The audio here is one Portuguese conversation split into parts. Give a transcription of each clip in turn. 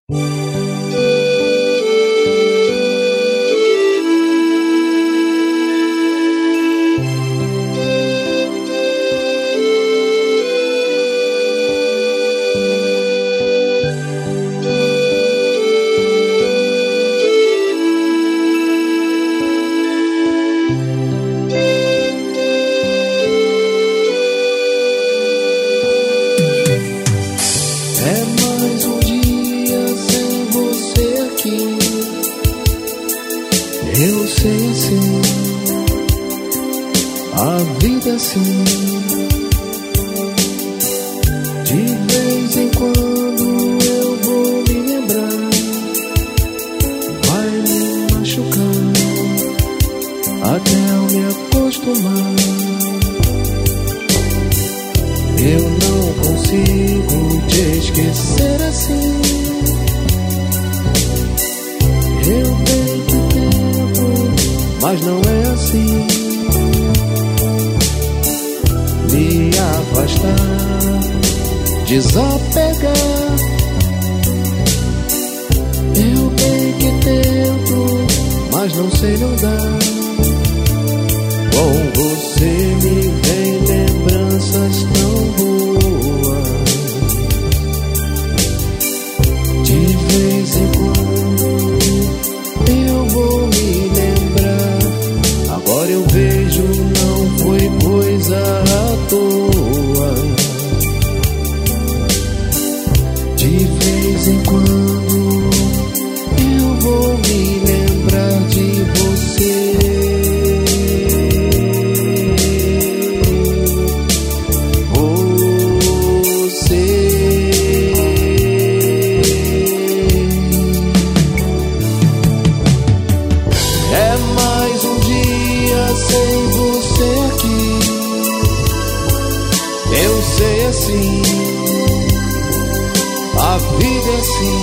Eu sei assim, a vida assim. De vez em quando eu vou me lembrar, vai me machucar até eu me acostumar. Eu não consigo te esquecer assim. Eu tento tempo, mas não é assim. Me afastar, desapegar. Eu bem que tento, mas não sei não dar. Com você me vem lembranças tão boas. De vez em quando eu vou me lembrar. Agora eu vejo, não foi coisa à toa. De vez em quando eu vou me lembrar de você. É mais um dia sem você aqui. Eu sei assim, a vida é assim.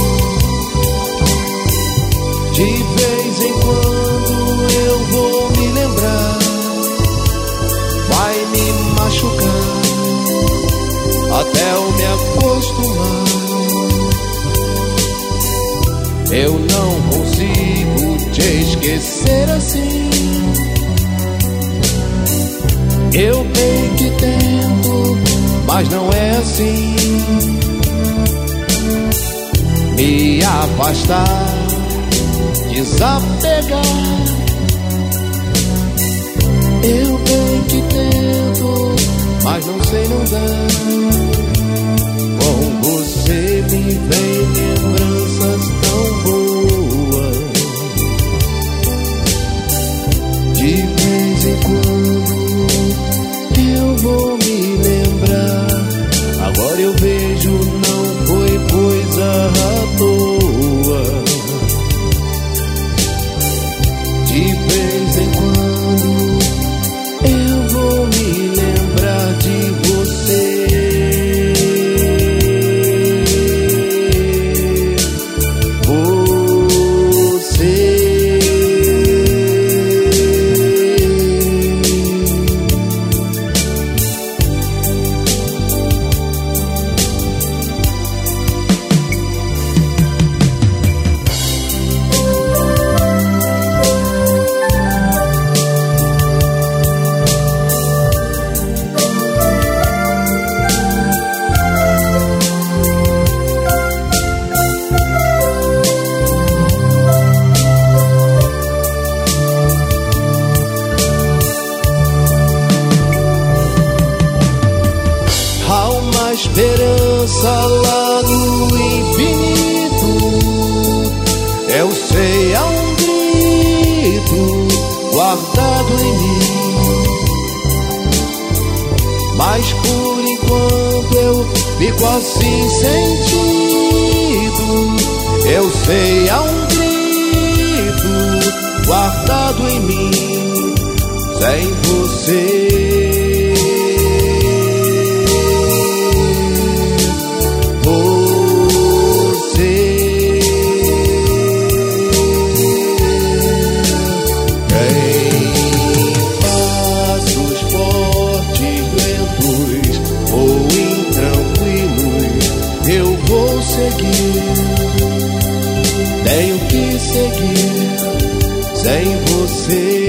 De vez em quando eu vou me lembrar, vai me machucar até eu me acostumar. Eu não consigo te esquecer assim. Eu bem que tento, mas não é assim. Me afastar, desapegar. Eu bem que tento, mas não sei não dar. Com você me vem lembranças tão boas. De vez em quando eu vou me lembrar. Agora eu vejo, não foi coisa à toa. De vez em quando eu vou me lembrar de você. Esperança lá no infinito. Eu sei, há um grito guardado em mim. Mas por enquanto eu fico assim sentido. Eu sei, há um grito guardado em mim. Sem você seguir. tenho que seguir sem você.